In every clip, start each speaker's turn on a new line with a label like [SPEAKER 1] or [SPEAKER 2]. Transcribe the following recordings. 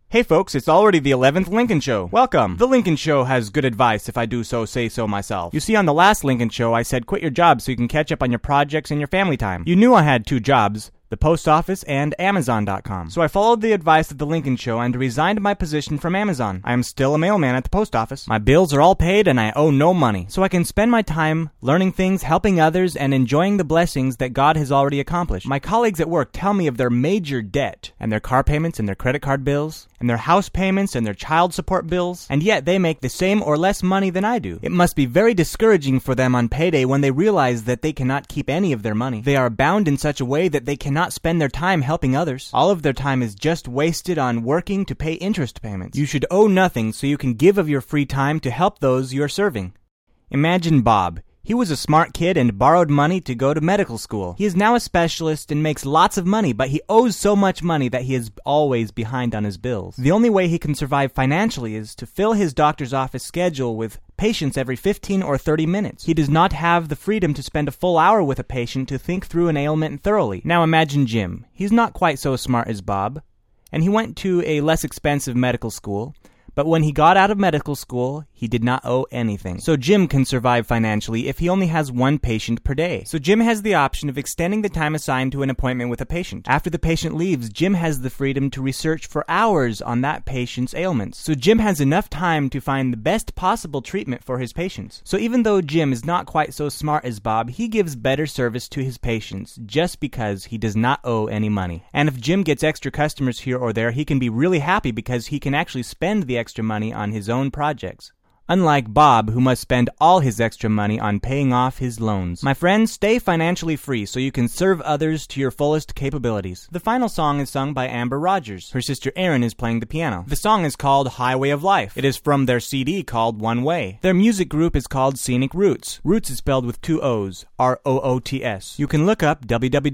[SPEAKER 1] Hey folks, it's already the 11th Lincoln Show. Welcome. The Lincoln Show has good advice if I do so say so myself. You see, on the last Lincoln Show, I said quit your job so you can catch up on your projects and your family time. You knew I had 2 jobs, the post office and Amazon.com. So I followed the advice of the Lincoln Show and resigned my position from Amazon. I am still a mailman at the post office. My bills are all paid and I owe no money. So I can spend my time learning things, helping others, and enjoying the blessings that God has already accomplished. My colleagues at work tell me of their major debt and their car payments and their credit card bills and their house payments and their child support bills, and yet they make the same or less money than I do. It must be very discouraging for them on payday when they realize that they cannot keep any of their money. They are bound in such a way that they cannot spend their time helping others. All of their time is just wasted on working to pay interest payments. You should owe nothing so you can give of your free time to help those you are serving. Imagine Bob. He was a smart kid and borrowed money to go to medical school. He is now a specialist and makes lots of money, but he owes so much money that he is always behind on his bills. The only way he can survive financially is to fill his doctor's office schedule with patients every 15 or 30 minutes. He does not have the freedom to spend a full hour with a patient to think through an ailment thoroughly. Now imagine Jim. He's not quite so smart as Bob, and he went to a less expensive medical school. But when he got out of medical school, he did not owe anything. So Jim can survive financially if he only has 1 patient per day. So Jim has the option of extending the time assigned to an appointment with a patient. After the patient leaves, Jim has the freedom to research for hours on that patient's ailments. So Jim has enough time to find the best possible treatment for his patients. So even though Jim is not quite so smart as Bob, he gives better service to his patients just because he does not owe any money. And if Jim gets extra customers here or there, he can be really happy because he can actually spend the extra money on his own projects. Unlike Bob, who must spend all his extra money on paying off his loans. My friends, stay financially free so you can serve others to your fullest capabilities. The final song is sung by Amber Rogers. Her sister Erin is playing the piano. The song is called Highway of Life. It is from their CD called One Way. Their music group is called Scenic Roots. Roots is spelled with 2 O's, R-O-O-T-S. You can look up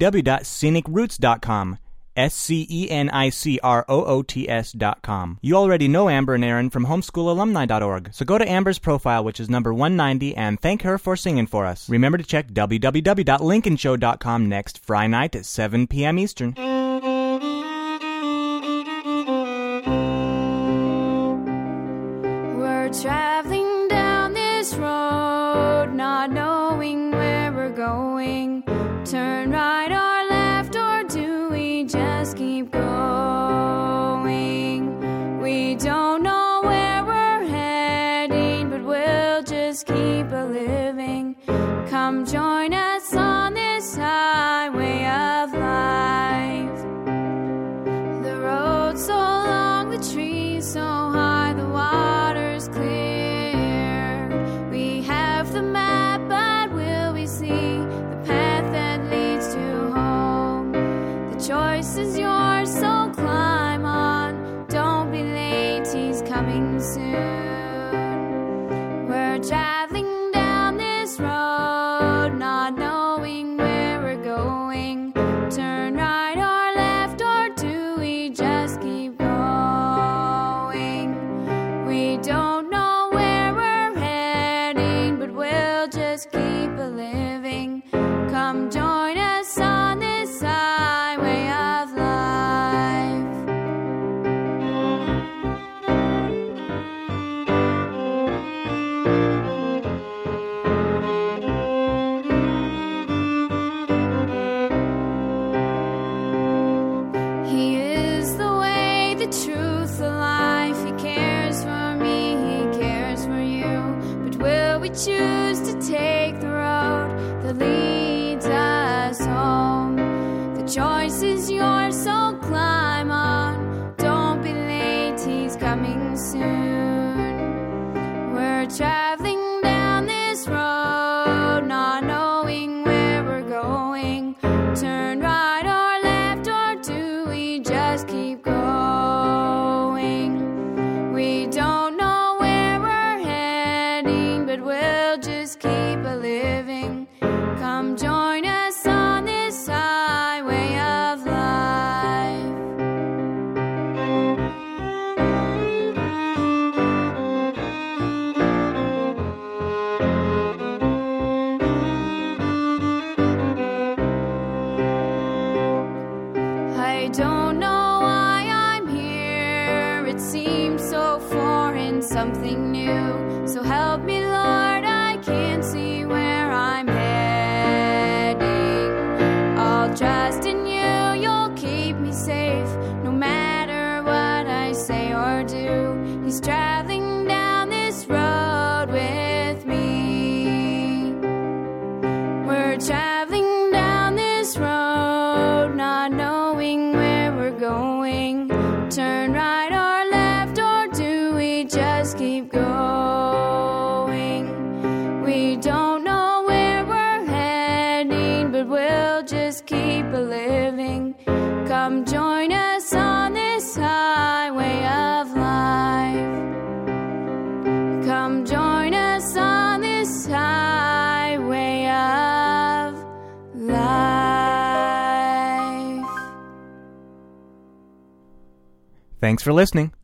[SPEAKER 1] www.scenicroots.com. SCENICROOTS.com. You already know Amber and Erin from homeschoolalumni.org, so go to Amber's profile, which is number 190, and thank her for singing for us. Remember to check www.lincolnshow.com next Friday night at 7 p.m. Eastern.
[SPEAKER 2] We're traveling down this road, not knowing where we're going. Turn right or left, or do we just keep going? We don't know where we're heading, but we'll just keep a-living. Come join us on this highway of life. The road's so long, the trees so high, the water's clear. We have the map, but will we see the path that leads to home? The choice is yours, so climb on. Don't be late, he's coming soon. We're traveling down this road, not knowing where we're going. Turn right or left, or do we just keep going? We don't know where we're heading, but we'll just keep a-living. Come join us on this highway of life. He is the way, the truth, the life. He cares for me, he cares for you. But will we choose to take the road that leads us home? The choice is yours, so climb on. Don't be late, he's coming soon. We're traveling down this road, not knowing where we're going. Turn right or left, or do we just keep going? We don't know where we're heading, but we'll just keep a-living. Come join us on this highway of life. something new. So help me, Lord, I can't see where I'm heading. I'll trust in you, you'll keep me safe, no matter what I say or do. He's traveling down this road with me. We're traveling down this road, not knowing where we're going. Turn right or left, or do we just keep going? We don't know where we're heading, but we'll just keep a-living. Come join us on this highway of life. Come join us on this highway of life.
[SPEAKER 1] Thanks for listening.